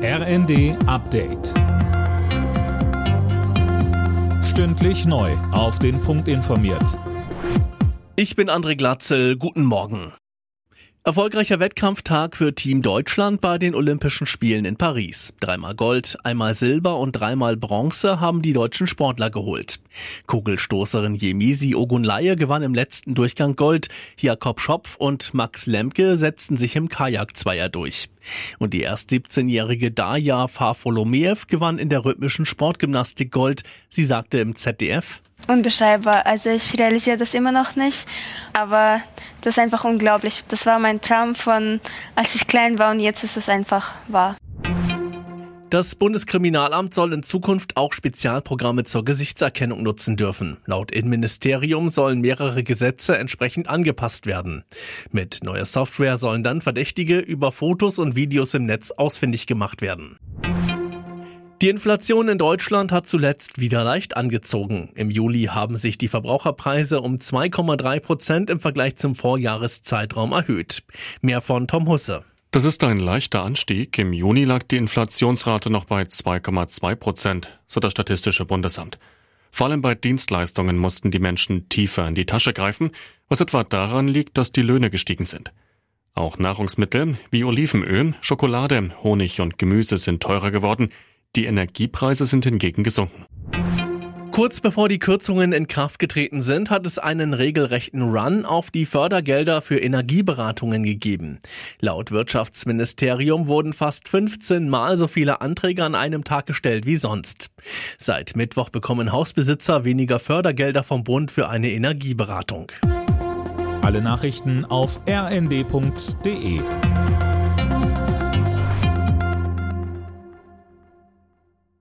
RND Update. Stündlich neu auf den Punkt informiert. Ich bin André Glatzel, guten Morgen. Erfolgreicher Wettkampftag für Team Deutschland bei den Olympischen Spielen in Paris. 3-mal Gold, 1-mal Silber und 3-mal Bronze haben die deutschen Sportler geholt. Kugelstoßerin Yemisi Ogunlaye gewann im letzten Durchgang Gold. Jakob Schopf und Max Lemke setzten sich im Kajak-Zweier durch. Und die erst 17-jährige Darja Farfolomeev gewann in der rhythmischen Sportgymnastik Gold. Sie sagte im ZDF: Unbeschreibbar. Also ich realisiere das immer noch nicht, aber das ist einfach unglaublich. Das war mein Traum von, als ich klein war, und jetzt ist es einfach wahr. Das Bundeskriminalamt soll in Zukunft auch Spezialprogramme zur Gesichtserkennung nutzen dürfen. Laut Innenministerium sollen mehrere Gesetze entsprechend angepasst werden. Mit neuer Software sollen dann Verdächtige über Fotos und Videos im Netz ausfindig gemacht werden. Die Inflation in Deutschland hat zuletzt wieder leicht angezogen. Im Juli haben sich die Verbraucherpreise um 2,3% im Vergleich zum Vorjahreszeitraum erhöht. Mehr von Tom Husse. Das ist ein leichter Anstieg. Im Juni lag die Inflationsrate noch bei 2,2%, so das Statistische Bundesamt. Vor allem bei Dienstleistungen mussten die Menschen tiefer in die Tasche greifen, was etwa daran liegt, dass die Löhne gestiegen sind. Auch Nahrungsmittel wie Olivenöl, Schokolade, Honig und Gemüse sind teurer geworden. Die Energiepreise sind hingegen gesunken. Kurz bevor die Kürzungen in Kraft getreten sind, hat es einen regelrechten Run auf die Fördergelder für Energieberatungen gegeben. Laut Wirtschaftsministerium wurden fast 15 Mal so viele Anträge an einem Tag gestellt wie sonst. Seit Mittwoch bekommen Hausbesitzer weniger Fördergelder vom Bund für eine Energieberatung. Alle Nachrichten auf rnd.de.